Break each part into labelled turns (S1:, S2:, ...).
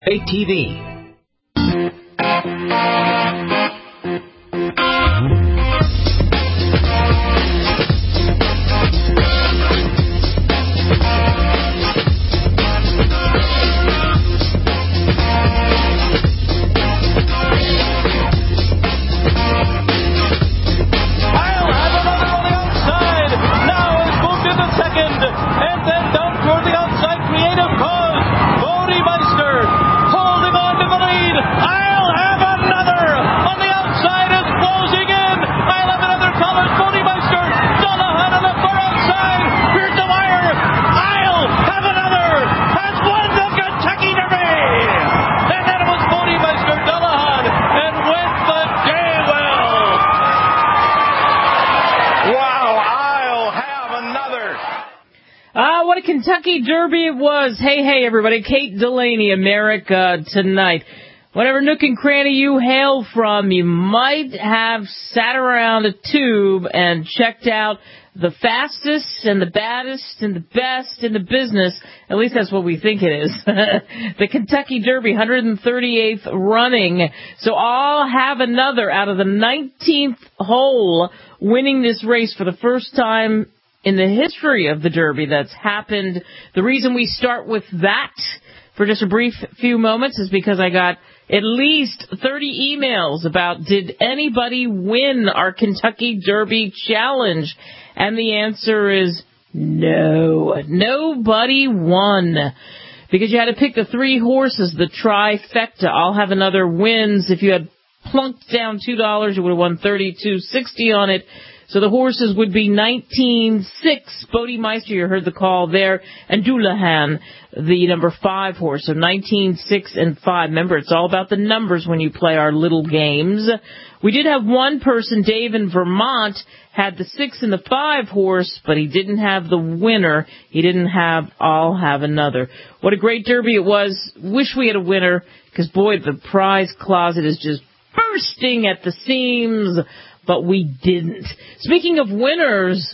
S1: TV.
S2: Kentucky Derby it was. Hey, everybody. Kate Delaney, America Tonight. Whatever nook and cranny you hail from, you might have sat around a tube and checked out the fastest and the baddest and the best in the business. At least that's what we think it is. The Kentucky Derby, 138th running. So I'll have another out of the 19th hole winning this race for the first time in the history of the Derby that's happened. The reason we start with that for just a brief few moments is because I got at least 30 emails about, did anybody win our Kentucky Derby challenge? And the answer is no. Nobody won. Because you had to pick the three horses, the trifecta. I'll have another wins. If you had plunked down $2, you would have won $32.60 on it. So the horses would be 19-6, Bodie Meister, you heard the call there, and Doulahan, the number 5 horse. So 19-6 and 5. Remember, it's all about the numbers when you play our little games. We did have one person, Dave in Vermont, had the 6 and the 5 horse, but he didn't have the winner. He didn't have I'll Have Another. What a great Derby it was. Wish we had a winner, because, boy, the prize closet is just bursting at the seams. But we didn't. Speaking of winners,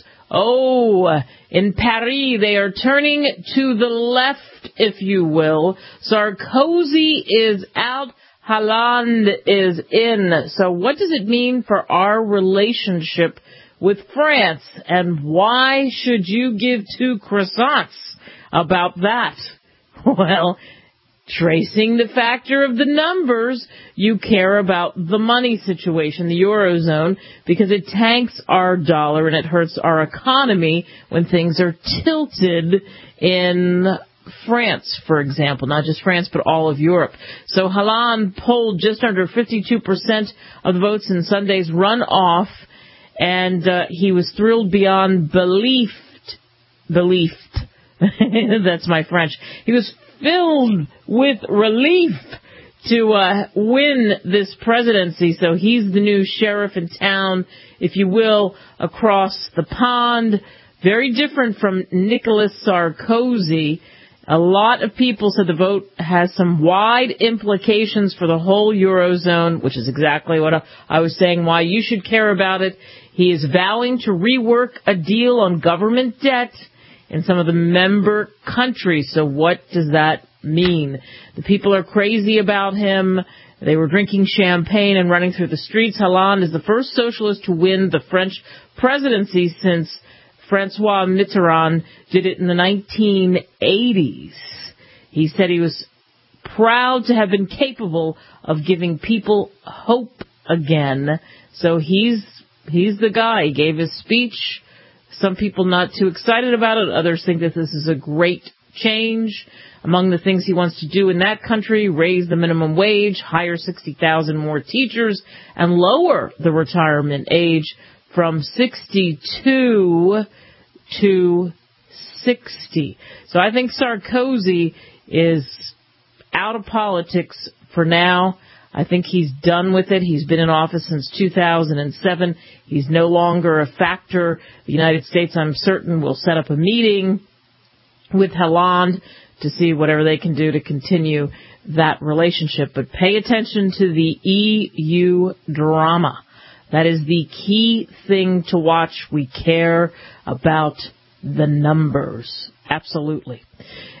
S2: in Paris, they are turning to the left, if you will. Sarkozy is out, Hollande is in. So what does it mean for our relationship with France? And why should you give 2 croissants about that? Well, tracing the factor of the numbers, you care about the money situation, the Eurozone, because it tanks our dollar and it hurts our economy when things are tilted in France, for example. Not just France, but all of Europe. So Hollande polled just under 52% of the votes in Sunday's runoff, and he was thrilled beyond belief. That's my French. He was filled with relief to win this presidency. So he's the new sheriff in town, if you will, across the pond. Very different from Nicolas Sarkozy. A lot of people said the vote has some wide implications for the whole Eurozone, which is exactly what I was saying, why you should care about it. He is vowing to rework a deal on government debt in some of the member countries. So what does that mean? The people are crazy about him. They were drinking champagne and running through the streets. Hollande is the first socialist to win the French presidency since Francois Mitterrand did it in the 1980s. He said he was proud to have been capable of giving people hope again. So he's the guy. He gave his speech. Some people not too excited about it. Others think that this is a great change. Among the things he wants to do in that country, raise the minimum wage, hire 60,000 more teachers, and lower the retirement age from 62 to 60. So I think Sarkozy is out of politics for now. I think he's done with it. He's been in office since 2007. He's no longer a factor. The United States, I'm certain, will set up a meeting with Hollande to see whatever they can do to continue that relationship. But pay attention to the EU drama. That is the key thing to watch. We care about the numbers. Absolutely.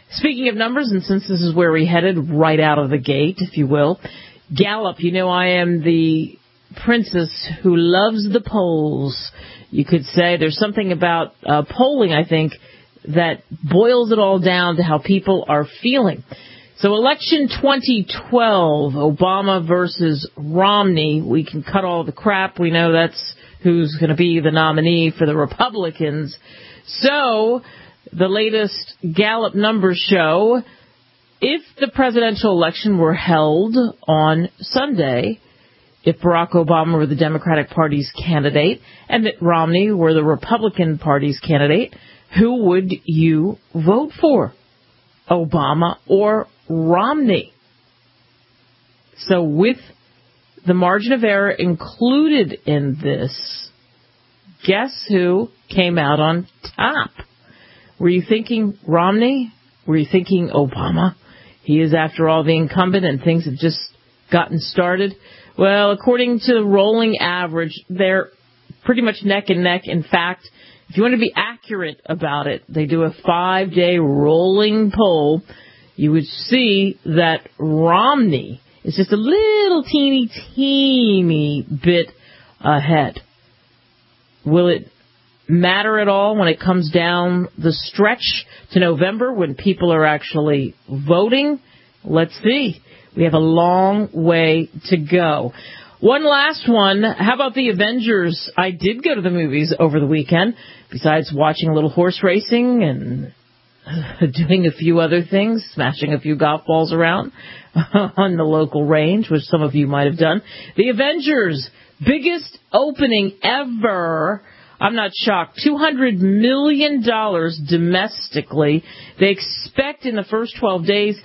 S2: Speaking of numbers, and since this is where we headed right out of the gate, if you will, Gallup, you know I am the princess who loves the polls. You could say there's something about polling, I think, that boils it all down to how people are feeling. So election 2012, Obama versus Romney. We can cut all the crap. We know that's who's going to be the nominee for the Republicans. So the latest Gallup numbers show if the presidential election were held on Sunday, if Barack Obama were the Democratic Party's candidate and Mitt Romney were the Republican Party's candidate, who would you vote for? Obama or Romney? So with the margin of error included in this, guess who came out on top? Were you thinking Romney? Were you thinking Obama? He is, after all, the incumbent and things have just gotten started. Well, according to the rolling average, they're pretty much neck and neck. In fact, if you want to be accurate about it, they do a 5-day rolling poll. You would see that Romney is just a little teeny bit ahead. Will it matter at all when it comes down the stretch to November when people are actually voting? Let's see. We have a long way to go. One last one. How about the Avengers? I did go to the movies over the weekend, besides watching a little horse racing and doing a few other things, smashing a few golf balls around on the local range, which some of you might have done. The Avengers, biggest opening ever. I'm not shocked. $200 million domestically. They expect in the first 12 days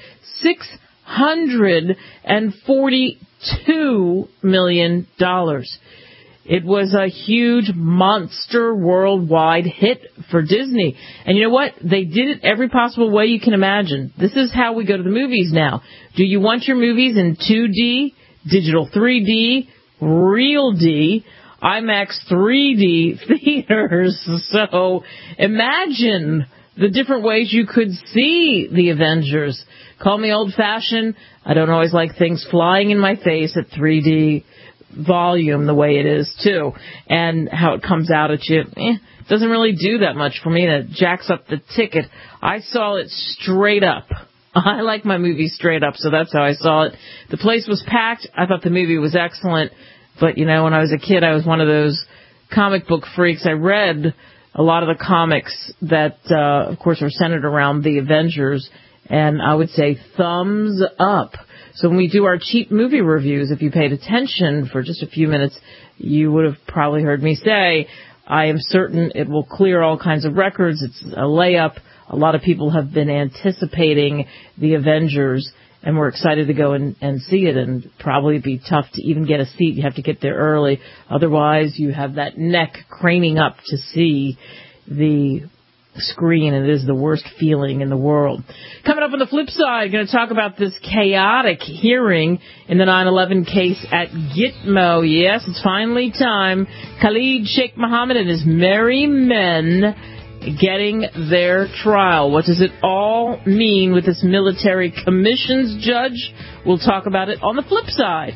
S2: $642 million. It was a huge monster worldwide hit for Disney. And you know what? They did it every possible way you can imagine. This is how we go to the movies now. Do you want your movies in 2D, digital 3D, real D, IMAX 3D theaters? So imagine the different ways you could see the Avengers. Call me old-fashioned. I don't always like things flying in my face at 3D volume the way it is, too. And how it comes out at you, doesn't really do that much for me. That jacks up the ticket. I saw it straight up. I like my movies straight up, so that's how I saw it. The place was packed. I thought the movie was excellent. But, you know, when I was a kid, I was one of those comic book freaks. I read a lot of the comics that, of course, are centered around the Avengers. And I would say thumbs up. So when we do our cheap movie reviews, if you paid attention for just a few minutes, you would have probably heard me say, I am certain it will clear all kinds of records. It's a layup. A lot of people have been anticipating the Avengers, and we're excited to go and see it, and probably be tough to even get a seat. You have to get there early. Otherwise, you have that neck craning up to see the screen, and it is the worst feeling in the world. Coming up on the flip side, going to talk about this chaotic hearing in the 9/11 case at Gitmo. Yes, it's finally time. Khalid Sheikh Mohammed and his merry men getting their trial. What does it all mean with this military commissions judge? We'll talk about it on the flip side.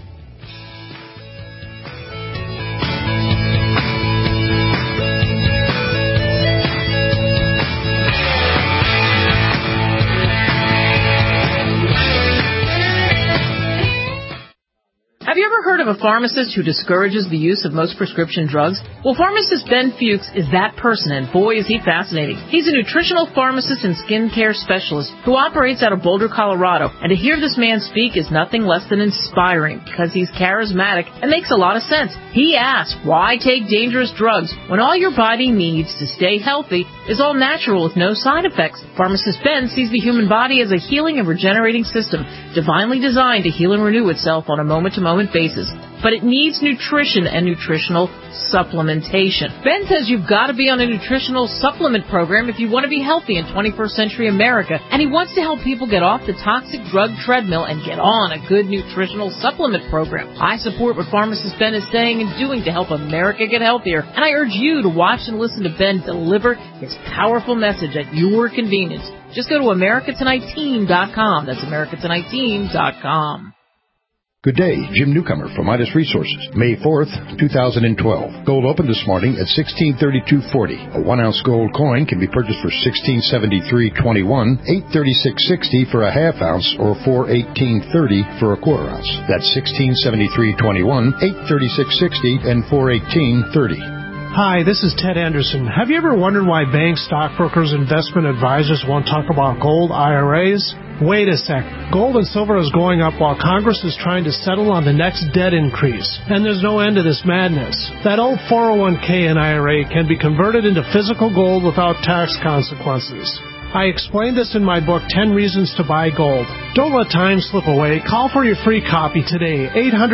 S2: Have you ever heard of a pharmacist who discourages the use of most prescription drugs? Well, pharmacist Ben Fuchs is that person, and boy, is he fascinating. He's a nutritional pharmacist and skincare specialist who operates out of Boulder, Colorado. And to hear this man speak is nothing less than inspiring because he's charismatic and makes a lot of sense. He asks, why take dangerous drugs when all your body needs to stay healthy is all natural with no side effects? Pharmacist Ben sees the human body as a healing and regenerating system, divinely designed to heal and renew itself on a moment-to-moment basis. But it needs nutrition and nutritional supplementation. Ben says you've got to be on a nutritional supplement program if you want to be healthy in 21st century America, and he wants to help people get off the toxic drug treadmill and get on a good nutritional supplement program. I support what pharmacist Ben is saying and doing to help America get healthier, and I urge you to watch and listen to Ben deliver his powerful message at your convenience. Just go to AmericaTonightTeam.com. That's AmericaTonightTeam.com.
S1: Good day, Jim Newcomer from Midas Resources. May 4th, 2012. Gold opened this morning at $1632.40. A 1-ounce gold coin can be purchased for $1673.21, $836.60 for a half ounce, or $418.30 for a quarter ounce. That's $1673.21, $836.60, and $418.30.
S3: Hi, this is Ted Anderson. Have you ever wondered why banks, stockbrokers, investment advisors won't talk about gold IRAs? Wait a sec. Gold and silver is going up while Congress is trying to settle on the next debt increase. And there's no end to this madness. That old 401k and IRA can be converted into physical gold without tax consequences. I explained this in my book, 10 Reasons to Buy Gold. Don't let time slip away. Call for your free copy today,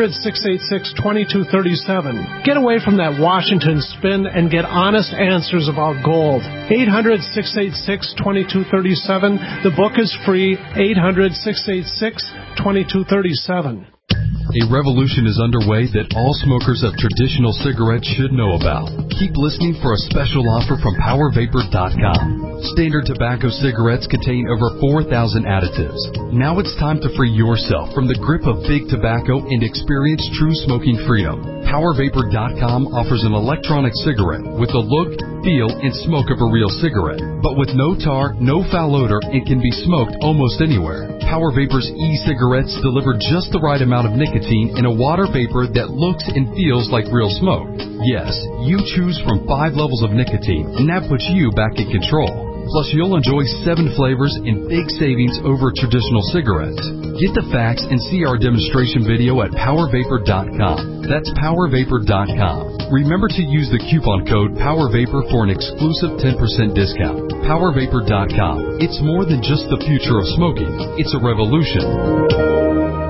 S3: 800-686-2237. Get away from that Washington spin and get honest answers about gold. 800-686-2237. The book is free, 800-686-2237.
S4: A revolution is underway that all smokers of traditional cigarettes should know about. Keep listening for a special offer from PowerVapor.com. Standard tobacco cigarettes contain over 4,000 additives. Now it's time to free yourself from the grip of big tobacco and experience true smoking freedom. PowerVapor.com offers an electronic cigarette with the look, feel, and smoke of a real cigarette, but with no tar, no foul odor, and can be smoked almost anywhere. Power Vapor's e-cigarettes deliver just the right amount of nicotine in a water vapor that looks and feels like real smoke. Yes, you choose from 5 levels of nicotine, and that puts you back in control. Plus, you'll enjoy 7 flavors and big savings over traditional cigarettes. Get the facts and see our demonstration video at PowerVapor.com. That's PowerVapor.com. Remember to use the coupon code PowerVapor for an exclusive 10% discount. PowerVapor.com. It's more than just the future of smoking. It's a revolution.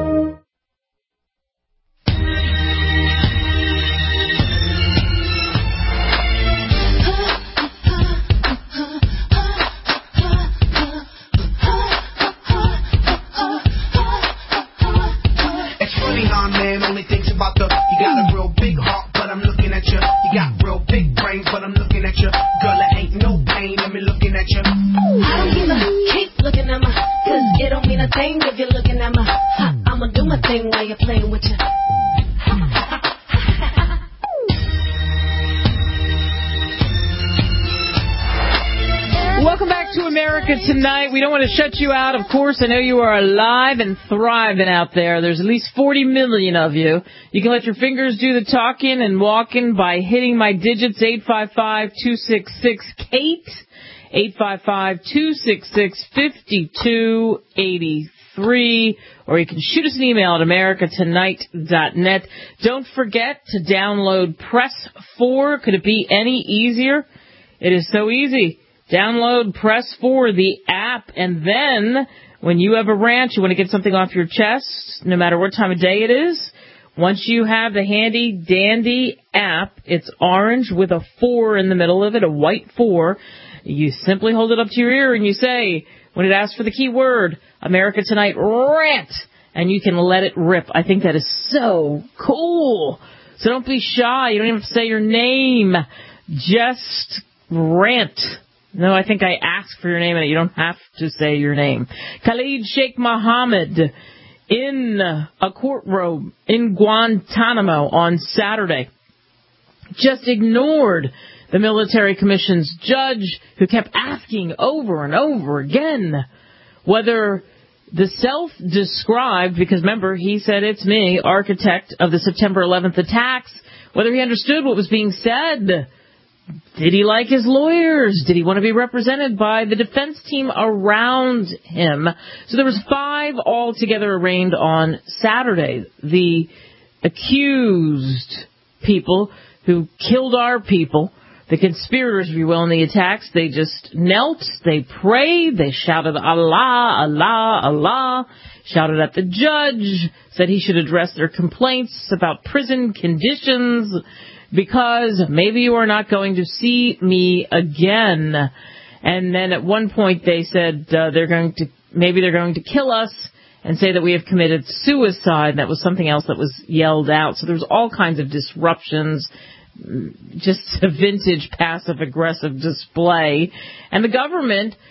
S2: Tonight, we don't want to shut you out. Of course, I know you are alive and thriving out there. There's at least 40 million of you. You can let your fingers do the talking and walking by hitting my digits, 855-266-KATE, 855-266-5283, or you can shoot us an email at americatonight.net. Don't forget to download Press 4. Could it be any easier? It is so easy. Download Press 4, the app, and then when you have a rant, you want to get something off your chest, no matter what time of day it is, once you have the handy-dandy app, it's orange with a 4 in the middle of it, a white 4, you simply hold it up to your ear and you say, when it asks for the keyword, America Tonight Rant, and you can let it rip. I think that is so cool. So don't be shy. You don't even have to say your name. Just rant. No, I think I asked for your name, and you don't have to say your name. Khalid Sheikh Mohammed in a courtroom in Guantanamo on Saturday just ignored the military commission's judge who kept asking over and over again whether the self-described, because remember, he said it's me, architect of the September 11th attacks, whether he understood what was being said. Did he like his lawyers? Did he want to be represented by the defense team around him? So there was 5 altogether arraigned on Saturday. The accused people who killed our people, the conspirators, if you will, in the attacks, they just knelt, they prayed, they shouted, Allah, Allah, Allah, shouted at the judge, said he should address their complaints about prison conditions, because maybe you are not going to see me again. And then at one point they said they're going to kill us and say that we have committed suicide. That was something else that was yelled out. So there was all kinds of disruptions, just a vintage passive-aggressive display. And the government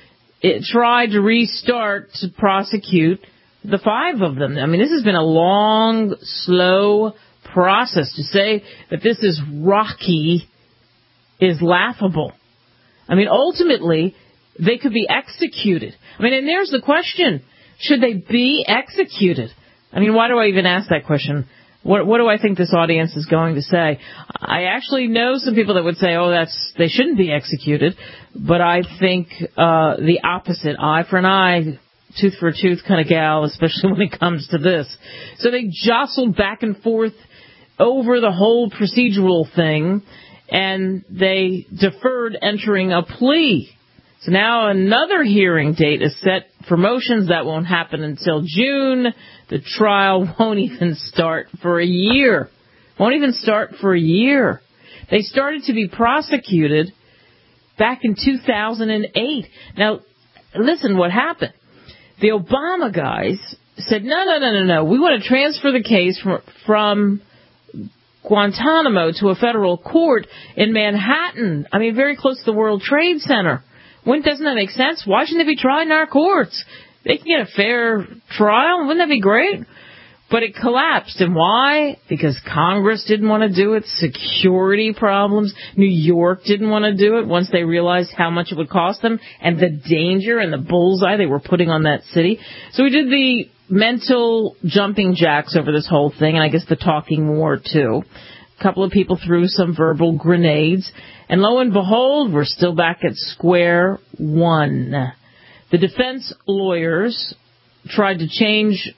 S2: it tried to restart to prosecute the 5 of them. I mean, this has been a long, slow process. To say that this is rocky is laughable. I mean, ultimately, they could be executed. I mean, and there's the question, should they be executed? I mean, why do I even ask that question? What do I think this audience is going to say? I actually know some people that would say, they shouldn't be executed, but I think the opposite, eye for an eye, tooth for a tooth kind of gal, especially when it comes to this. So they jostled back and forth over the whole procedural thing, and they deferred entering a plea. So now another hearing date is set for motions. That won't happen until June. The trial won't even start for a year. Won't even start for a year. They started to be prosecuted back in 2008. Now, listen what happened. The Obama guys said, no. We want to transfer the case from Guantanamo to a federal court in Manhattan. I mean, very close to the World Trade Center. Doesn't that make sense? Why shouldn't they be tried in our courts? They can get a fair trial. Wouldn't that be great? But it collapsed. And why? Because Congress didn't want to do it. Security problems. New York didn't want to do it once they realized how much it would cost them and the danger and the bullseye they were putting on that city. So we did the mental jumping jacks over this whole thing, and I guess the talking war, too. A couple of people threw some verbal grenades. And lo and behold, we're still back at square one. The defense lawyers tried to change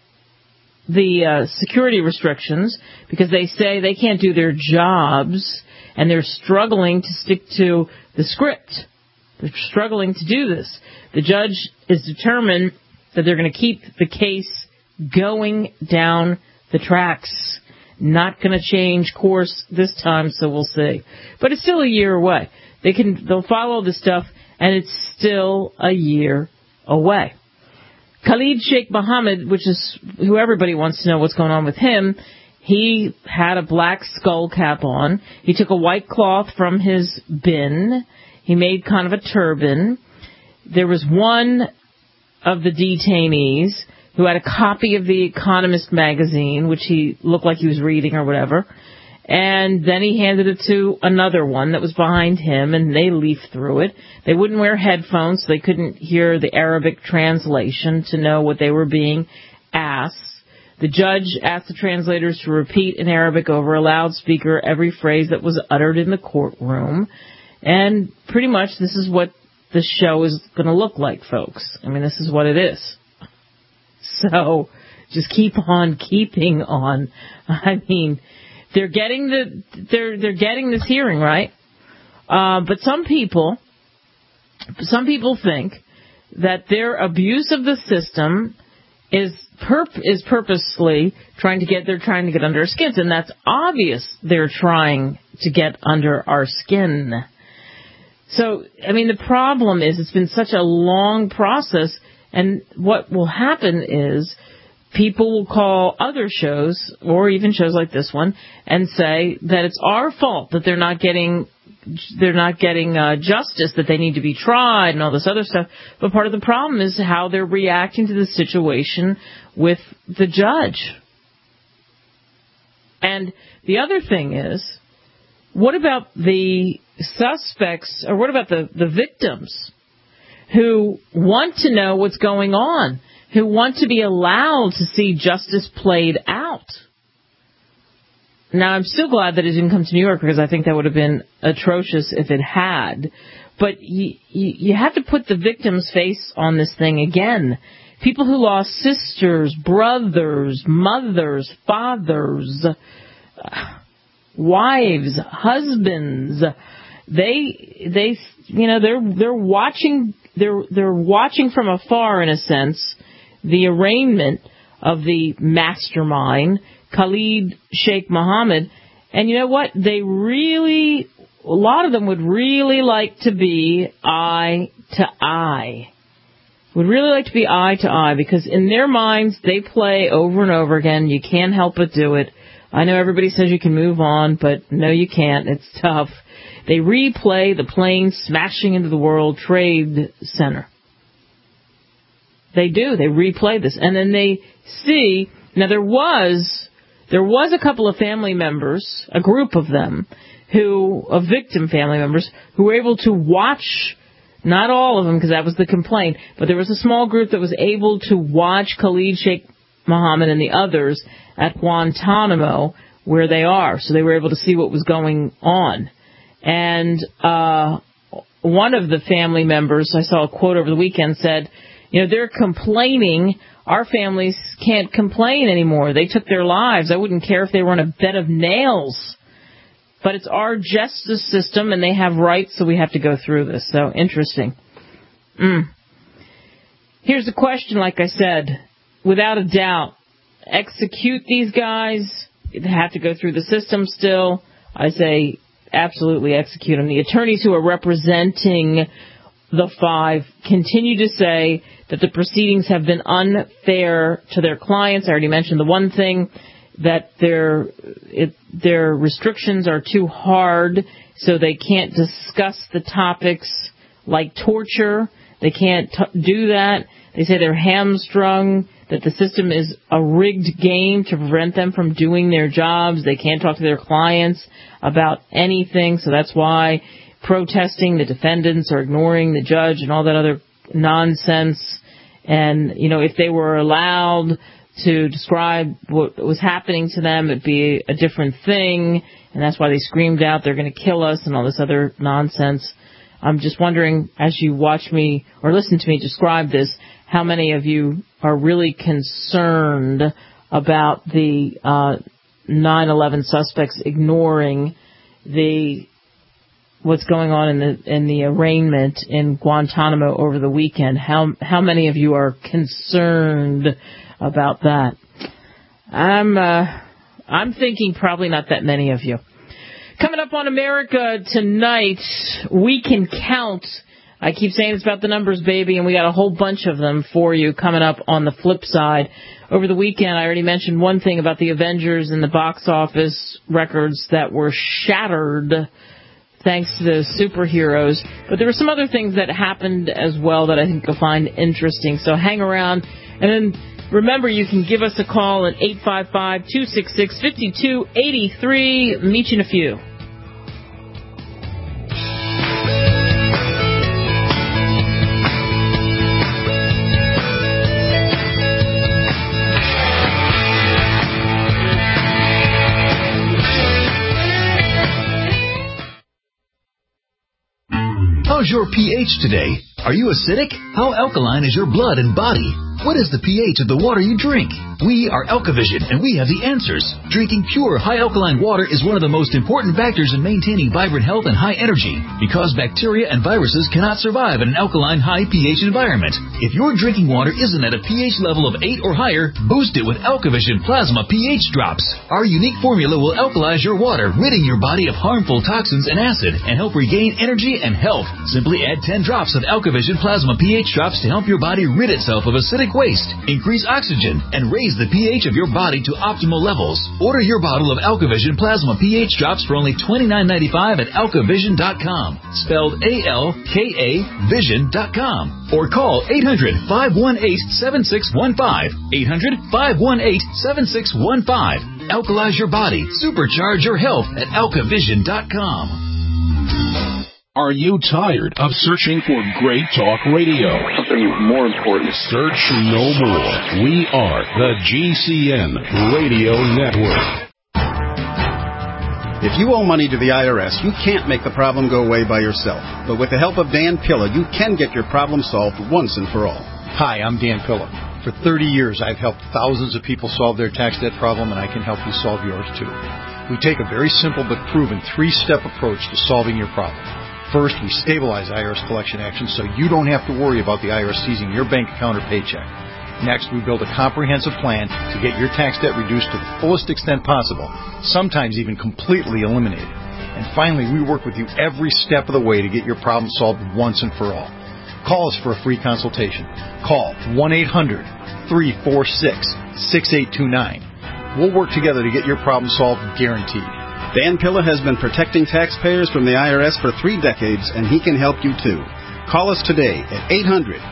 S2: the security restrictions because they say they can't do their jobs, and they're struggling to stick to the script. They're struggling to do this. The judge is determined that they're going to keep the case going down the tracks. Not going to change course this time, so we'll see. But it's still a year away. They'll follow the stuff, and it's still a year away. Khalid Sheikh Mohammed, which is who everybody wants to know what's going on with him, he had a black skull cap on. He took a white cloth from his bin. He made kind of a turban. There was one of the detainees who had a copy of The Economist magazine, which he looked like he was reading or whatever. And then he handed it to another one that was behind him, and they leafed through it. They wouldn't wear headphones, so they couldn't hear the Arabic translation to know what they were being asked. The judge asked the translators to repeat in Arabic over a loudspeaker every phrase that was uttered in the courtroom. And pretty much this is what the show is going to look like, folks. I mean, this is what it is. So just keep on keeping on. I mean, they're getting this hearing, right? But some people think that their abuse of the system is purposely trying to get under our skins, and that's obvious. They're trying to get under our skin. So, I mean, the problem is it's been such a long process, and what will happen is people will call other shows, or even shows like this one, and say that it's our fault that they're not getting justice, that they need to be tried and all this other stuff. But part of the problem is how they're reacting to the situation with the judge. And the other thing is, what about the suspects, or what about the victims who want to know what's going on, who want to be allowed to see justice played out? Now, I'm still glad that it didn't come to New York, because I think that would have been atrocious if it had. But you have to put the victim's face on this thing again. People who lost sisters, brothers, mothers, fathers, wives, husbands. They're watching from afar, in a sense, the arraignment of the mastermind, Khalid Sheikh Mohammed. And you know what? A lot of them would really like to be eye to eye. Would really like to be eye to eye, because in their minds, they play over and over again. You can't help but do it. I know everybody says you can move on, but no, you can't. It's tough. They replay the plane smashing into the World Trade Center. They do. They replay this. And then they see, now there was a couple of family members, a group of them, of victim family members, who were able to watch, not all of them because that was the complaint, but there was a small group that was able to watch Khalid Sheikh Mohammed and the others at Guantanamo where they are. So they were able to see what was going on. And one of the family members, I saw a quote over the weekend, said, they're complaining. Our families can't complain anymore. They took their lives. I wouldn't care if they were on a bed of nails. But it's our justice system, and they have rights, so we have to go through this. So, interesting. Here's the question, like I said. Without a doubt, execute these guys. They have to go through the system still. I say absolutely execute them. The attorneys who are representing the five continue to say that the proceedings have been unfair to their clients. I already mentioned the one thing, that their restrictions are too hard, so they can't discuss the topics like torture. They can't do that. They say they're hamstrung, that the system is a rigged game to prevent them from doing their jobs. They can't talk to their clients about anything, so that's why protesting, the defendants are ignoring the judge and all that other nonsense. And, if they were allowed to describe what was happening to them, it'd be a different thing, and that's why they screamed out, they're going to kill us, and all this other nonsense. I'm just wondering, as you watch me or listen to me describe this, how many of you are really concerned about the 9/11 suspects ignoring what's going on in the arraignment in Guantanamo over the weekend? How many of you are concerned about that? I'm thinking probably not that many of you. Coming up on America Tonight, we can count. I keep saying it's about the numbers, baby, and we got a whole bunch of them for you coming up on the flip side. Over the weekend, I already mentioned one thing about the Avengers and the box office records that were shattered thanks to the superheroes. But there were some other things that happened as well that I think you'll find interesting. So hang around. And then remember, you can give us a call at 855-266-5283. Meet you in a few.
S5: How's your pH today? Are you acidic? How alkaline is your blood and body? What is the pH of the water you drink? We are Alkavision, and we have the answers. Drinking pure, high-alkaline water is one of the most important factors in maintaining vibrant health and high energy, because bacteria and viruses cannot survive in an alkaline, high pH environment. If your drinking water isn't at a pH level of 8 or higher, boost it with Alkavision Plasma pH Drops. Our unique formula will alkalize your water, ridding your body of harmful toxins and acid, and help regain energy and health. Simply add 10 drops of Alkavision Plasma pH Drops to help your body rid itself of acidic waste, increase oxygen, and raise the pH of your body to optimal levels. Order your bottle of Alkavision Plasma pH Drops for only $29.95 at alkavision.com, spelled A-L-K-A Vision.com, or call 800-518-7615, 800-518-7615. Alkalize your body, supercharge your health at alkavision.com.
S6: Are you tired of searching for great talk radio?
S7: Something more important.
S6: Search no more. We are the GCN Radio Network.
S8: If you owe money to the IRS, you can't make the problem go away by yourself. But with the help of Dan Pilla, you can get your problem solved once and for all.
S1: Hi, I'm Dan Pilla. For 30 years, I've helped thousands of people solve their tax debt problem, and I can help you solve yours too. We take a very simple but proven 3-step approach to solving your problem. First, we stabilize IRS collection actions so you don't have to worry about the IRS seizing your bank account or paycheck. Next, we build a comprehensive plan to get your tax debt reduced to the fullest extent possible, sometimes even completely eliminated. And finally, we work with you every step of the way to get your problem solved once and for all. Call us for a free consultation. Call 1-800-346-6829. We'll work together to get your problem solved, guaranteed.
S8: Dan Pilla has been protecting taxpayers from the IRS for 3 decades, and he can help you too. Call us today at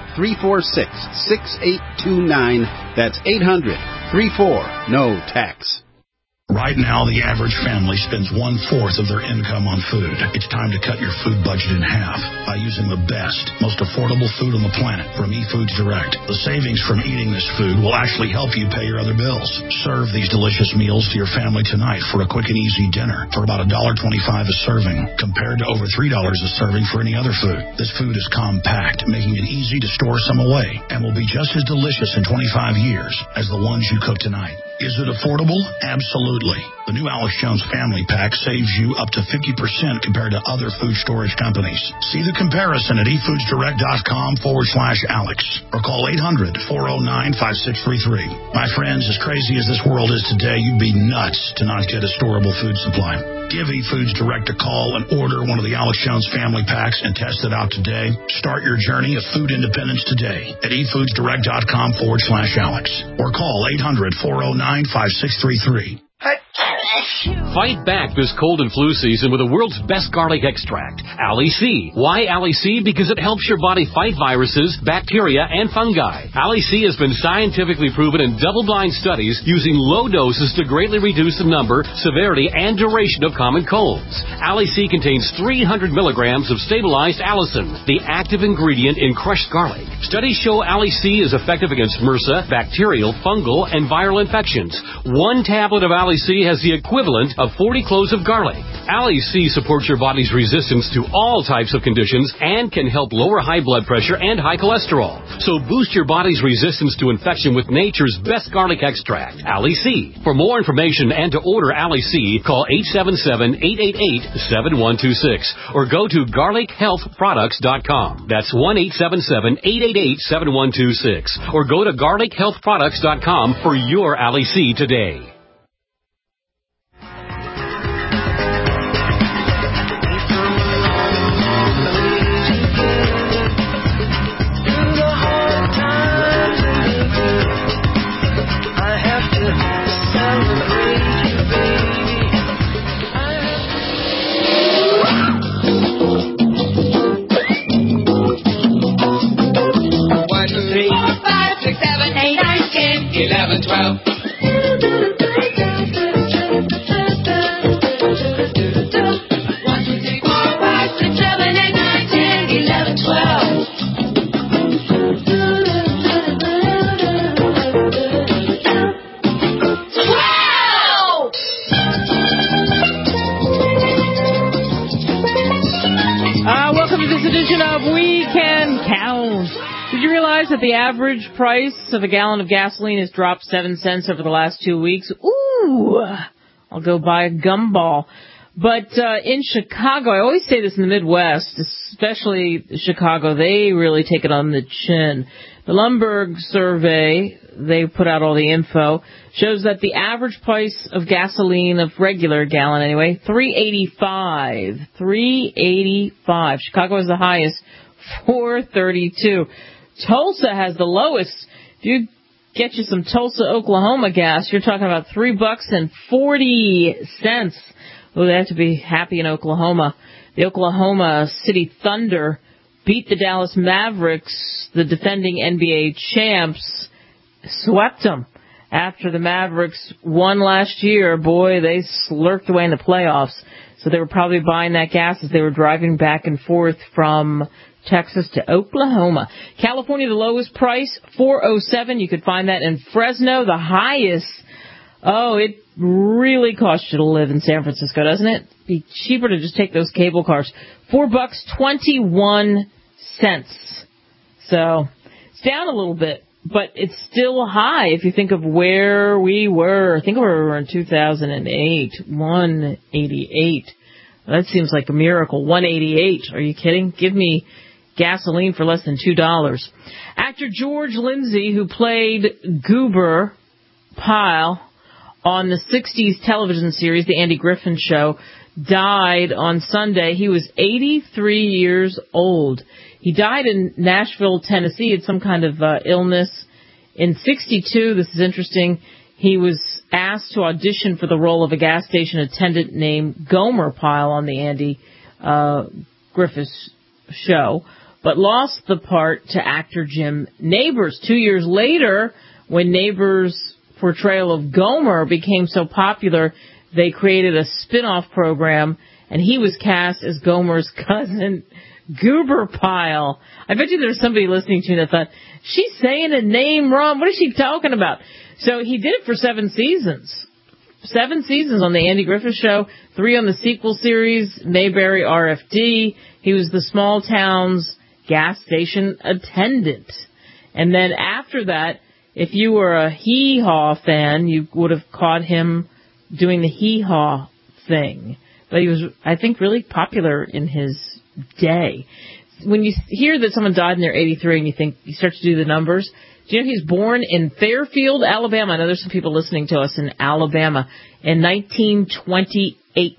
S8: 800-346-6829. That's 800-34-NO-TAX.
S7: Right now, the average family spends 1/4 of their income on food. It's time to cut your food budget in half by using the best, most affordable food on the planet from eFoods Direct. The savings from eating this food will actually help you pay your other bills. Serve these delicious meals to your family tonight for a quick and easy dinner for about $1.25 a serving, compared to over $3 a serving for any other food. This food is compact, making it easy to store some away, and will be just as delicious in 25 years as the ones you cook tonight. Is it affordable? Absolutely. The new Alex Jones Family Pack saves you up to 50% compared to other food storage companies. See the comparison at eFoodsDirect.com/Alex or call 800-409-5633. My friends, as crazy as this world is today, you'd be nuts to not get a storable food supply. Give eFoods Direct a call and order one of the Alex Jones Family Packs and test it out today. Start your journey of food independence today at eFoodsDirect.com/Alex or call 800-409-5633.
S6: Fight back this cold and flu season with the world's best garlic extract, Ali C. Why Ali C? Because it helps your body fight viruses, bacteria, and fungi. Ali C has been scientifically proven in double-blind studies using low doses to greatly reduce the number, severity, and duration of common colds. Ali C contains 300 milligrams of stabilized allicin, the active ingredient in crushed garlic. Studies show Ali C is effective against MRSA, bacterial, fungal, and viral infections. One tablet of Ali C has the equivalent of 40 cloves of garlic. Ali C supports your body's resistance to all types of conditions and can help lower high blood pressure and high cholesterol. So boost your body's resistance to infection with nature's best garlic extract, Ali C. For more information and to order Ali C, call 877-888-7126 or go to garlichealthproducts.com. That's 1-877-888-7126 or go to garlichealthproducts.com for your Ali C today.
S2: Welcome to this edition of We Can Count. Did you realize that the average price of a gallon of gasoline has dropped 7 cents over the last 2 weeks? Ooh, I'll go buy a gumball. But in Chicago, I always say this in the Midwest, especially Chicago, they really take it on the chin. The Lumberg survey, they put out all the info, shows that the average price of gasoline, of regular gallon anyway, $3.85. $3.85. Chicago is the highest, $4.32. Tulsa has the lowest. If you get you some Tulsa, Oklahoma gas, you're talking about $3.40. Well, they have to be happy in Oklahoma. The Oklahoma City Thunder beat the Dallas Mavericks, the defending NBA champs, swept them. After the Mavericks won last year, boy, they slurped away in the playoffs. So they were probably buying that gas as they were driving back and forth from Texas to Oklahoma. California, the lowest price, $4.07. You could find that in Fresno. The highest, it really costs you to live in San Francisco, doesn't it? It'd be cheaper to just take those cable cars. $4.21. So it's down a little bit, but it's still high if you think of where we were. I think we were in 2008, $1.88. That seems like a miracle. $1.88. Are you kidding? Give me gasoline for less than $2. Actor George Lindsay, who played Goober Pyle on the 60s television series, The Andy Griffin Show, died on Sunday. He was 83 years old. He died in Nashville, Tennessee. He had some kind of illness. In 62, this is interesting, he was asked to audition for the role of a gas station attendant named Gomer Pyle on the Andy Griffith Show. but lost the part to actor Jim Nabors. 2 years later, when Nabors' portrayal of Gomer became so popular, they created a spin-off program, and he was cast as Gomer's cousin, Goober Pile. I bet you there's somebody listening to you that thought, she's saying a name wrong. What is she talking about? So he did it for 7 seasons. 7 seasons on the Andy Griffith Show, 3 on the sequel series, Mayberry RFD. He was the small town's gas station attendant. And then after that, if you were a Hee Haw fan, you would have caught him doing the Hee Haw thing. But he was, I think, really popular in his day. When you hear that someone died in their 83 and you start to do the numbers, do you know he's born in Fairfield, Alabama? I know there's some people listening to us in Alabama in 1928.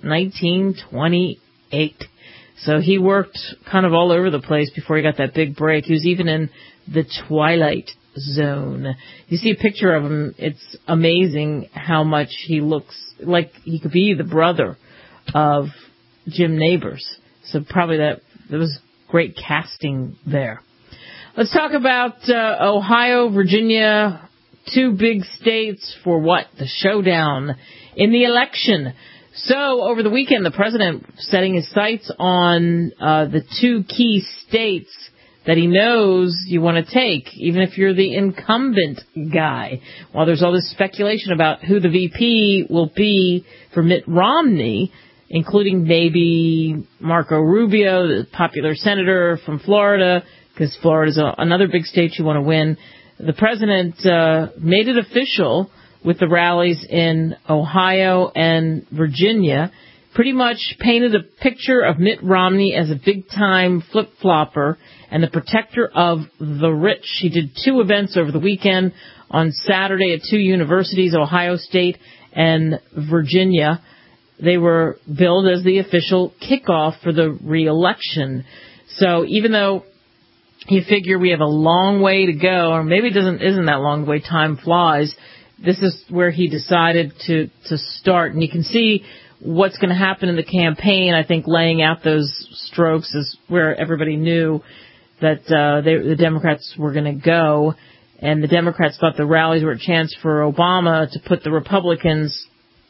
S2: 1928. So he worked kind of all over the place before he got that big break. He was even in The Twilight Zone. You see a picture of him, it's amazing how much he looks like he could be the brother of Jim Nabors. So probably there was great casting there. Let's talk about Ohio, Virginia, 2 big states for what? The showdown in the election. So over the weekend, the president setting his sights on the 2 key states that he knows you want to take, even if you're the incumbent guy. While there's all this speculation about who the VP will be for Mitt Romney, including maybe Marco Rubio, the popular senator from Florida, because Florida's another big state you want to win. The president made it official with the rallies in Ohio and Virginia, pretty much painted a picture of Mitt Romney as a big-time flip-flopper and the protector of the rich. He did 2 events over the weekend on Saturday at 2 universities, Ohio State and Virginia. They were billed as the official kickoff for the re-election. So even though you figure we have a long way to go, or maybe it isn't that long the way time flies, this is where he decided to start. And you can see what's going to happen in the campaign. I think laying out those strokes is where everybody knew that the Democrats were going to go. And the Democrats thought the rallies were a chance for Obama to put the Republicans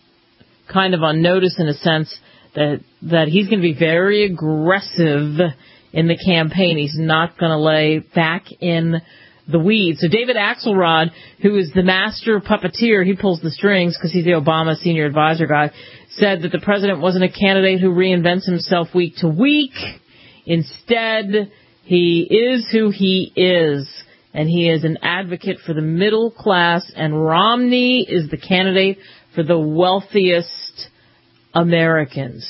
S2: kind of on notice in a sense that he's going to be very aggressive in the campaign. He's not going to lay back in the weeds. So David Axelrod, who is the master puppeteer, he pulls the strings because he's the Obama senior advisor guy, said that the president wasn't a candidate who reinvents himself week to week. Instead, he is who he is, and he is an advocate for the middle class, and Romney is the candidate for the wealthiest Americans.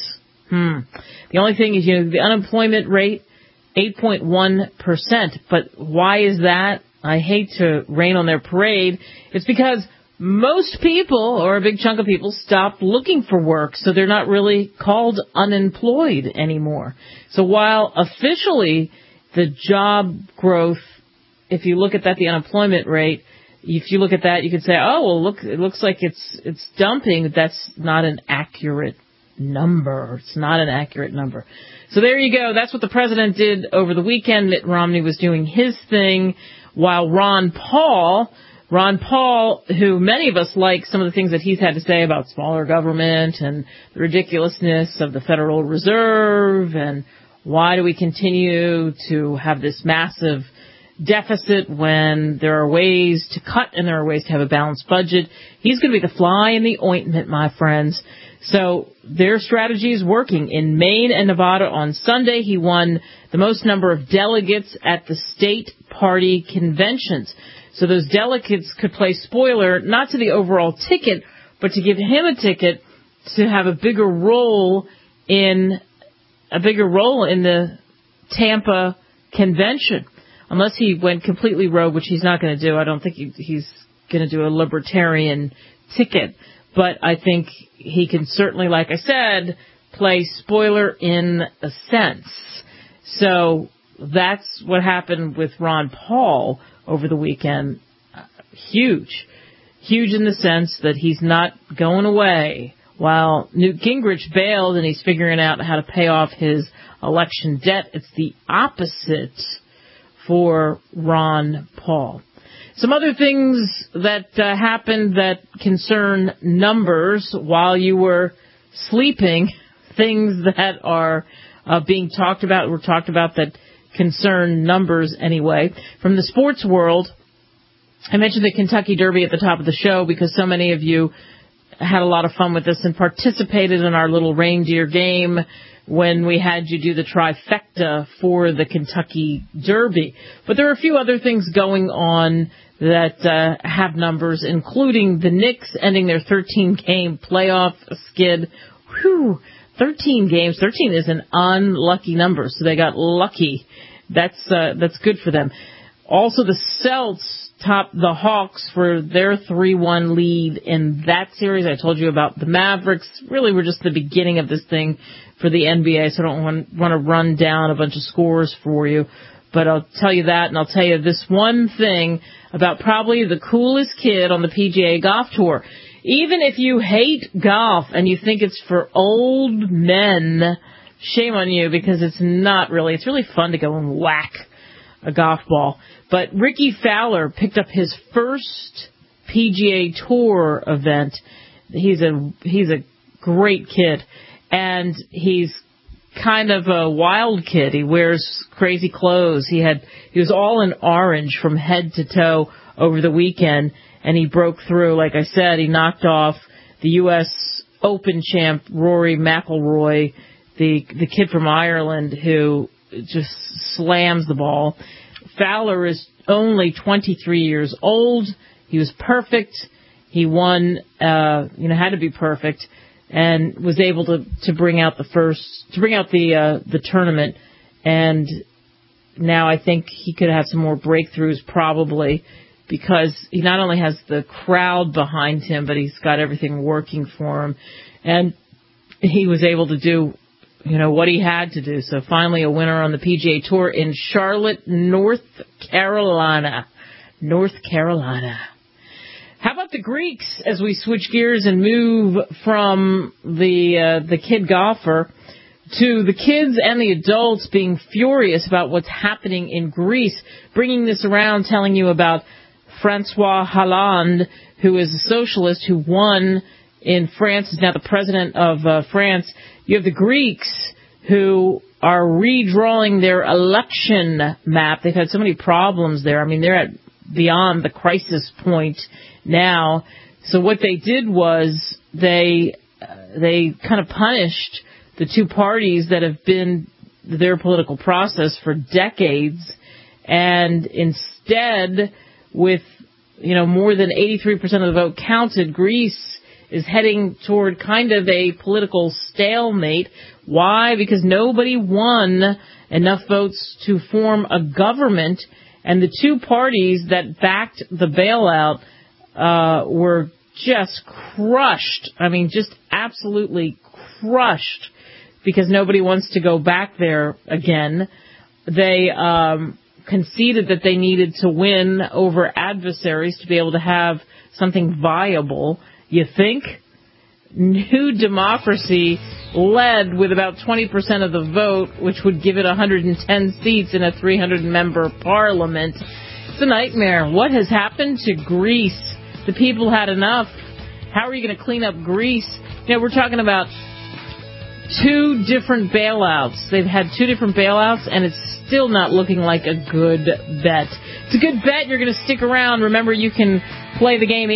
S2: The only thing is, the unemployment rate, 8.1%. But why is that? I hate to rain on their parade. It's because most people, or a big chunk of people, stopped looking for work, so they're not really called unemployed anymore. So while officially the job growth, if you look at that, the unemployment rate, if you look at that, you could say, oh, well, look, it looks like it's dumping. That's not an accurate number. It's not an accurate number. So there you go. That's what the president did over the weekend. Mitt Romney was doing his thing, while Ron Paul, who many of us like some of the things that he's had to say about smaller government and the ridiculousness of the Federal Reserve and why do we continue to have this massive deficit when there are ways to cut and there are ways to have a balanced budget. He's going to be the fly in the ointment, my friends. So their strategy is working. In Maine and Nevada on Sunday, he won the most number of delegates at the state party conventions. So those delegates could play spoiler, not to the overall ticket, but to give him a ticket to have a bigger role in the Tampa convention. Unless he went completely rogue, which he's not going to do. I don't think he's going to do a libertarian ticket. But I think he can certainly, like I said, play spoiler in a sense. So that's what happened with Ron Paul over the weekend. Huge. Huge in the sense that he's not going away. While Newt Gingrich bailed and he's figuring out how to pay off his election debt. It's the opposite for Ron Paul. Some other things that happened that concern numbers while you were sleeping, things that are being talked about, were talked about that concern numbers anyway. From the sports world, I mentioned the Kentucky Derby at the top of the show because so many of you had a lot of fun with this and participated in our little reindeer game when we had you do the trifecta for the Kentucky Derby. But there are a few other things going on that have numbers, including the Knicks ending their 13-game playoff skid. Whew, 13 games. 13 is an unlucky number, so they got lucky. That's good for them. Also, the Celts topped the Hawks for their 3-1 lead in that series. I told you about the Mavericks. Really, we're just the beginning of this thing for the NBA, so I don't want to run down a bunch of scores for you. But I'll tell you that, and I'll tell you this one thing about probably the coolest kid on the PGA Golf Tour. Even if you hate golf and you think it's for old men, shame on you, because it's not really. It's really fun to go and whack a golf ball. But Ricky Fowler picked up his first PGA Tour event. He's a great kid, and he's kind of a wild kid. He wears crazy clothes. He was all in orange from head to toe over the weekend, and he broke through. Like I said, he knocked off the U.S. Open champ Rory McIlroy, the kid from Ireland who just slams the ball. Fowler is only 23 years old. He was perfect. He won, had to be perfect, and was able to bring out the tournament. And now I think he could have some more breakthroughs probably, because he not only has the crowd behind him, but he's got everything working for him. And he was able to do what he had to do. So finally a winner on the PGA Tour in Charlotte, North Carolina. How about the Greeks as we switch gears and move from the kid golfer to the kids and the adults being furious about what's happening in Greece? Bringing this around, telling you about Francois Hollande, who is a socialist who won in France, is now the president of France. You have the Greeks who are redrawing their election map. They've had so many problems there. I mean, they're beyond the crisis point now. So what they did was they kind of punished the two parties that have been their political process for decades, and instead, with more than 83% of the vote counted, Greece is heading toward kind of a political stalemate. Why? Because nobody won enough votes to form a government, and the two parties that backed the bailout were just crushed. I mean, just absolutely crushed, because nobody wants to go back there again. They conceded that they needed to win over adversaries to be able to have something viable. You think? New Democracy led with about 20% of the vote, which would give it 110 seats in a 300-member parliament. It's a nightmare. What has happened to Greece? The people had enough. How are you going to clean up Greece? We're talking about two different bailouts. They've had two different bailouts, and it's still not looking like a good bet. It's a good bet. You're going to stick around. Remember, you can play the game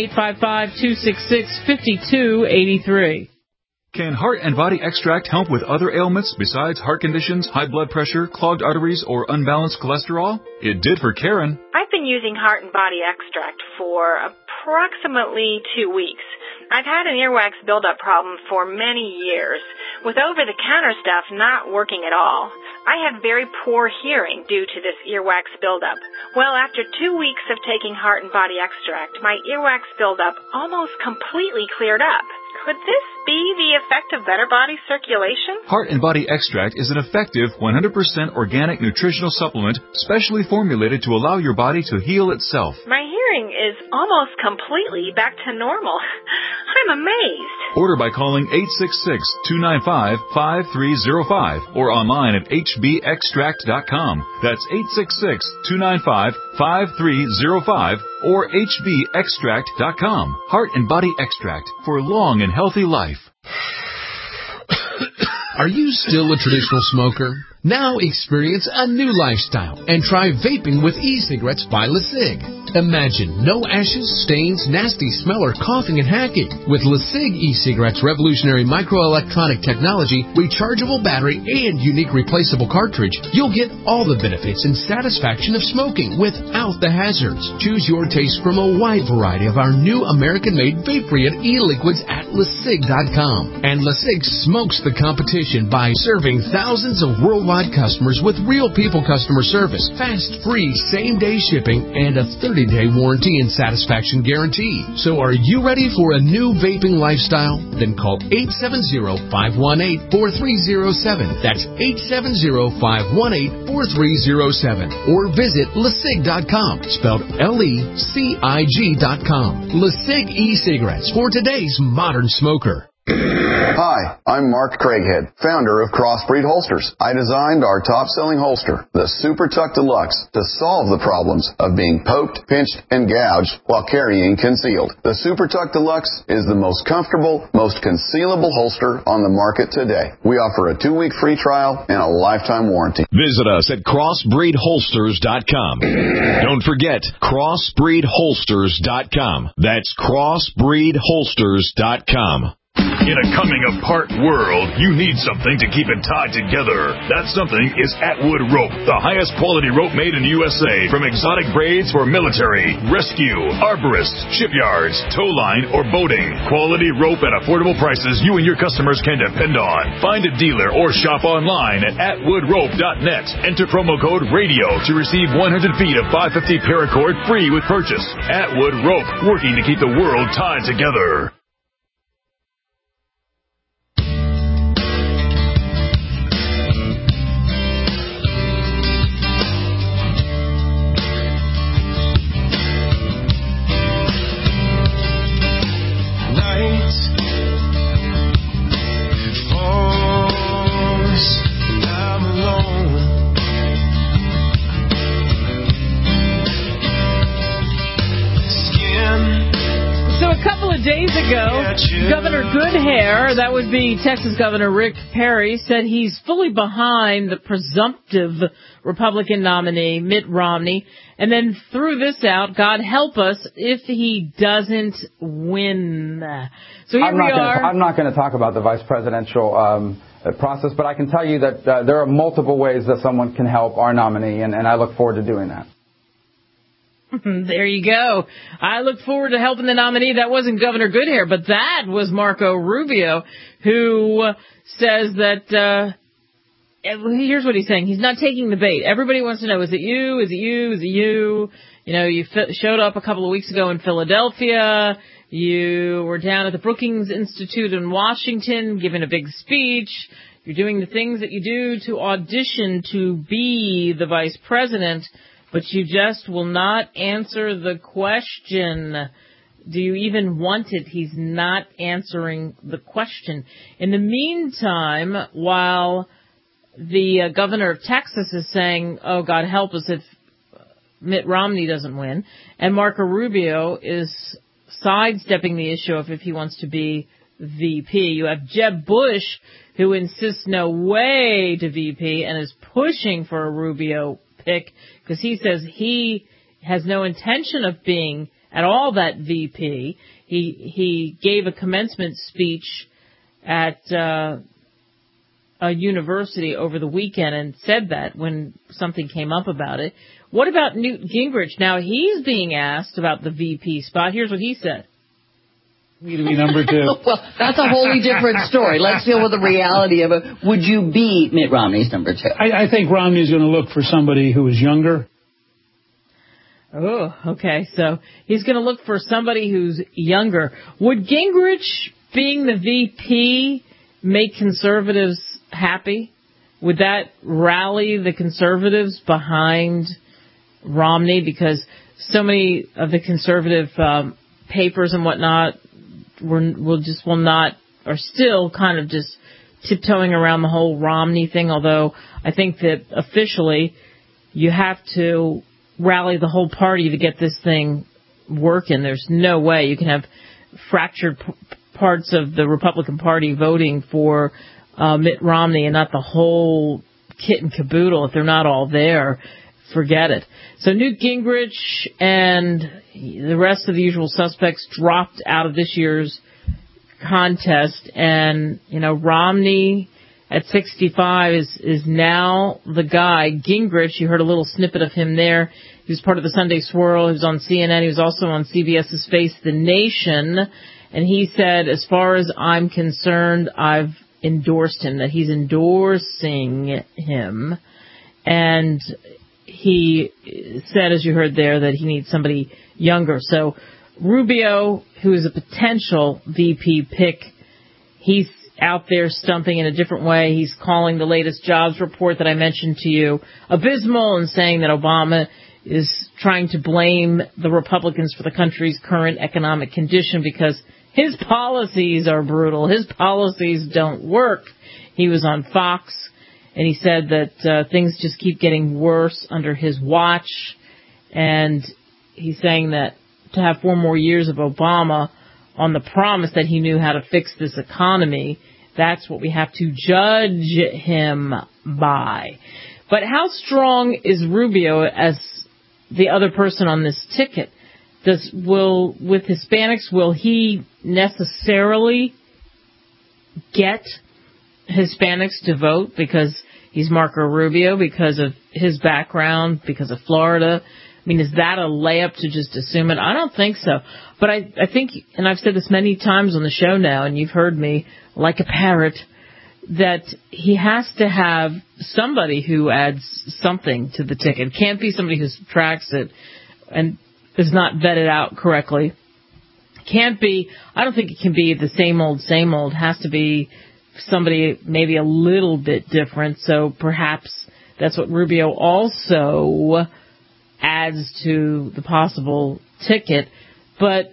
S2: 855-266-5283.
S9: Can Heart and Body Extract help with other ailments besides heart conditions, high blood pressure, clogged arteries, or unbalanced cholesterol? It did for Karen.
S10: I've been using Heart and Body Extract for approximately 2 weeks. I've had an earwax buildup problem for many years, with over-the-counter stuff not working at all. I had very poor hearing due to this earwax buildup. Well, after 2 weeks of taking Heart and Body Extract, my earwax buildup almost completely cleared up. Could this be the effect of better body circulation?
S9: Heart and Body Extract is an effective 100% organic nutritional supplement specially formulated to allow your body to heal itself.
S10: My hearing is almost completely back to normal. I'm amazed.
S9: Order by calling 866-295-5305 or online at hbextract.com. That's 866-295-5305 or hbextract.com. Heart and Body Extract for long and healthy life.
S11: Are you still a traditional smoker? Now experience a new lifestyle and try vaping with e-cigarettes by LeSig. Imagine no ashes, stains, nasty smell, or coughing and hacking. With LeSig e-cigarettes' revolutionary microelectronic technology, rechargeable battery, and unique replaceable cartridge, you'll get all the benefits and satisfaction of smoking without the hazards. Choose your taste from a wide variety of our new American-made vape-free e-liquids at LeSig.com. And LeSig smokes the competition by serving thousands of worldwide customers with real people customer service, fast, free, same-day shipping, and a 30-day warranty and satisfaction guarantee. So are you ready for a new vaping lifestyle? Then call 870-518-4307. That's 870-518-4307. Or visit LeSig.com, spelled LECIG.com. LeSig e-cigarettes for today's modern smoker.
S12: Hi, I'm Mark Craighead, founder of Crossbreed Holsters. I designed our top-selling holster, the Super Tuck Deluxe, to solve the problems of being poked, pinched, and gouged while carrying concealed. The Super Tuck Deluxe is the most comfortable, most concealable holster on the market today. We offer a 2-week free trial and a lifetime warranty.
S13: Visit us at crossbreedholsters.com. Don't forget, crossbreedholsters.com. That's crossbreedholsters.com.
S14: In a coming-apart world, you need something to keep it tied together. That something is Atwood Rope, the highest quality rope made in the USA, from exotic braids for military, rescue, arborists, shipyards, tow line, or boating. Quality rope at affordable prices you and your customers can depend on. Find a dealer or shop online at atwoodrope.net. Enter promo code RADIO to receive 100 feet of 550 paracord free with purchase. Atwood Rope, working to keep the world tied together.
S2: Days ago, Governor Goodhair, that would be Texas Governor Rick Perry, said he's fully behind the presumptive Republican nominee, Mitt Romney, and then threw this out, God help us if he doesn't win. So here we are.
S15: I'm not going to talk about the vice presidential process, but I can tell you that there are multiple ways that someone can help our nominee, and I look forward to doing that.
S2: There you go. I look forward to helping the nominee. That wasn't Governor Goodhair, but that was Marco Rubio, who says that, here's what he's saying. He's not taking the bait. Everybody wants to know, is it you? Is it you? Is it you? You know, you showed up a couple of weeks ago in Philadelphia. You were down at the Brookings Institute in Washington giving a big speech. You're doing the things that you do to audition to be the vice president. But you just will not answer the question. Do you even want it? He's not answering the question. In the meantime, while the governor of Texas is saying, oh, God help us if Mitt Romney doesn't win, and Marco Rubio is sidestepping the issue of if he wants to be VP. You have Jeb Bush, who insists no way to VP and is pushing for a Rubio pick, because he says he has no intention of being at all that VP. He gave a commencement speech at a university over the weekend and said that when something came up about it. What about Newt Gingrich? Now he's being asked about the VP spot. Here's what he said.
S16: Me to be number two.
S17: Well, that's a wholly different story. Let's deal with the reality of it. Would you be Mitt Romney's number two?
S16: I think Romney's going to look for somebody who is younger.
S2: Oh, okay. So he's going to look for somebody who's younger. Would Gingrich being the VP make conservatives happy? Would that rally the conservatives behind Romney? Because so many of the conservative papers and whatnot will not are still kind of just tiptoeing around the whole Romney thing, although I think that officially you have to rally the whole party to get this thing working. There's no way you can have fractured parts of the Republican Party voting for Mitt Romney and not the whole kit and caboodle. If they're not all there, forget it. So Newt Gingrich and the rest of the usual suspects dropped out of this year's contest, and Romney at 65 is now the guy. Gingrich, you heard a little snippet of him there. He was part of the Sunday Swirl. He was on CNN. He was also on CBS's Face the Nation, and he said, as far as I'm concerned, I've endorsed him, that he's endorsing him. And he said, as you heard there, that he needs somebody younger. So Rubio, who is a potential VP pick, he's out there stumping in a different way. He's calling the latest jobs report that I mentioned to you abysmal and saying that Obama is trying to blame the Republicans for the country's current economic condition because his policies are brutal. His policies don't work. He was on Fox, and he said that things just keep getting worse under his watch, and he's saying that to have 4 more years of Obama on the promise that he knew how to fix this economy, that's what we have to judge him by. But how strong is Rubio as the other person on this ticket? With Hispanics, will he necessarily get Hispanics to vote because he's Marco Rubio, because of his background, because of Florida? I mean, is that a layup to just assume it? I don't think so. But I think, and I've said this many times on the show now, and you've heard me like a parrot, that he has to have somebody who adds something to the ticket. It can't be somebody who subtracts it and is not vetted out correctly. Can't be, I don't think it can be the same old. It has to be somebody maybe a little bit different. So perhaps that's what Rubio also adds to the possible ticket. But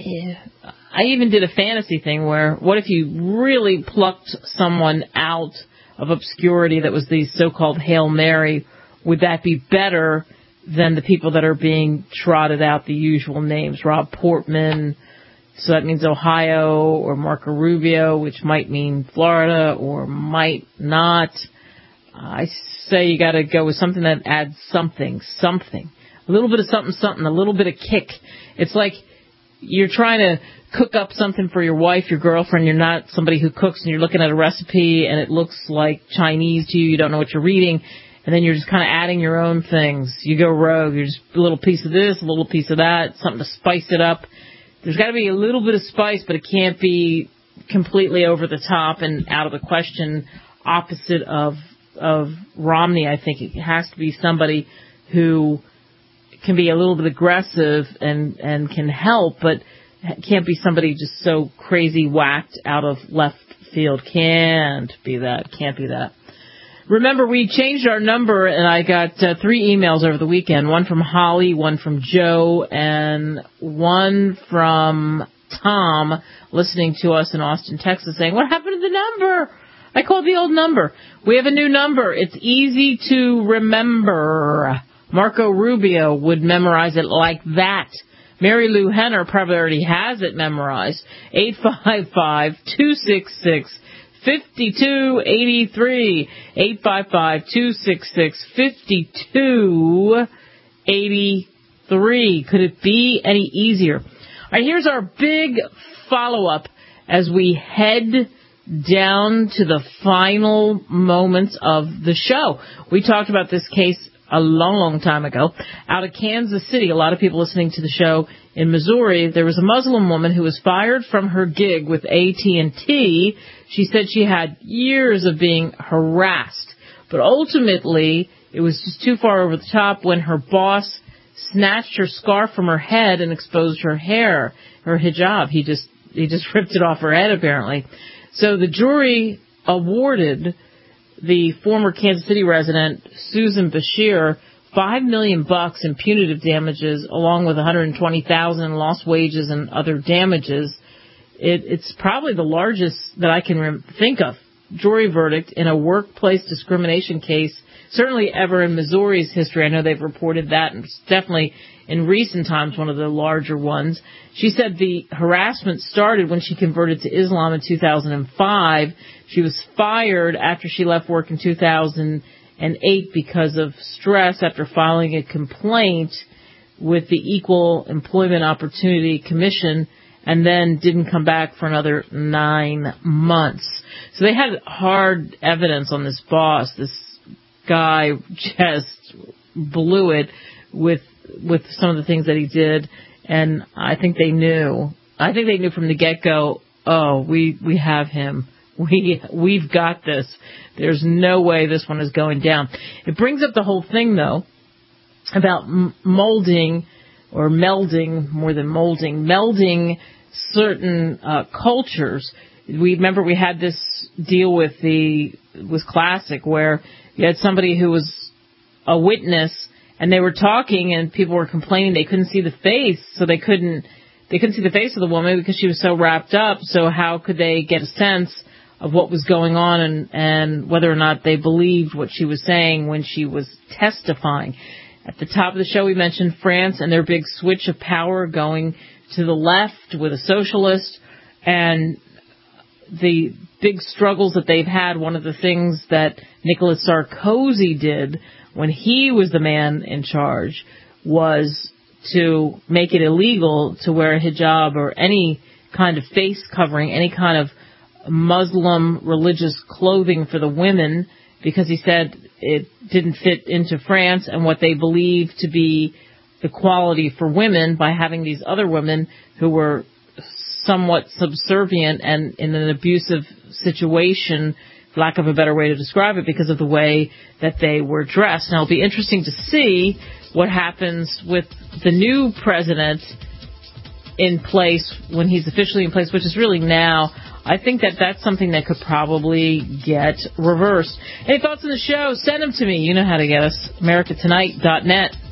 S2: I even did a fantasy thing where, what if you really plucked someone out of obscurity that was the so-called Hail Mary? Would that be better than the people that are being trotted out, the usual names? Rob Portman, so that means Ohio, or Marco Rubio, which might mean Florida or might not. I say you got to go with something that adds something. A little bit of something, a little bit of kick. It's like you're trying to cook up something for your wife, your girlfriend. You're not somebody who cooks, and you're looking at a recipe and it looks like Chinese to you. You don't know what you're reading, and then you're just kind of adding your own things. You go rogue. You're just a little piece of this, a little piece of that, something to spice it up. There's got to be a little bit of spice, but it can't be completely over the top and out of the question. Opposite of Romney, I think it has to be somebody who can be a little bit aggressive and can help, but can't be somebody just so crazy whacked out of left field. Can't be that. Remember, we changed our number, and I got 3 emails over the weekend. One from Holly, one from Joe, and one from Tom, listening to us in Austin, Texas, saying, what happened to the number? I called the old number. We have a new number. It's easy to remember. Marco Rubio would memorize it like that. Mary Lou Henner probabll already has it memorized. 855-266-5283. 855-266-5283. Could it be any easier? All right, here's our big follow-up as we head down to the final moments of the show. We talked about this case a long time ago out of Kansas City. A lot of people listening to the show in Missouri. There was a Muslim woman who was fired from her gig with AT&T. She said she had years of being harassed, but ultimately it was just too far over the top when her boss snatched her scarf from her head and exposed her hair, her hijab. He just ripped it off her head, apparently. So the jury awarded the former Kansas City resident, Susan Bashir, $5 million in punitive damages, along with $120,000 in lost wages and other damages. It's probably the largest that I can think of jury verdict in a workplace discrimination case, certainly ever in Missouri's history. I know they've reported that, and it's definitely in recent times one of the larger ones. She said the harassment started when she converted to Islam in 2005. She was fired after she left work in 2008 because of stress after filing a complaint with the Equal Employment Opportunity Commission, and then didn't come back for another 9 months. So they had hard evidence on this boss. This guy just blew it with some of the things that he did, and I think they knew. I think they knew from the get-go, oh, we have him. We've got this. There's no way this one is going down. It brings up the whole thing, though, about molding, or melding, more than molding, melding certain cultures. We remember we had this deal with Classic, where you had somebody who was a witness, and they were talking, and people were complaining they couldn't see the face, so they couldn't see the face of the woman because she was so wrapped up. So how could they get a sense of what was going on and whether or not they believed what she was saying when she was testifying? At the top of the show, we mentioned France and their big switch of power going to the left with a socialist, and the big struggles that they've had. One of the things that Nicolas Sarkozy did when he was the man in charge was to make it illegal to wear a hijab or any kind of face covering, any kind of Muslim religious clothing for the women, because he said it didn't fit into France and what they believed to be equality for women by having these other women who were somewhat subservient and in an abusive situation, for lack of a better way to describe it, because of the way that they were dressed. Now, it'll be interesting to see what happens with the new president in place when he's officially in place, which is really now. I think that that's something that could probably get reversed. Any thoughts on the show? Send them to me. You know how to get us. AmericaTonight.net.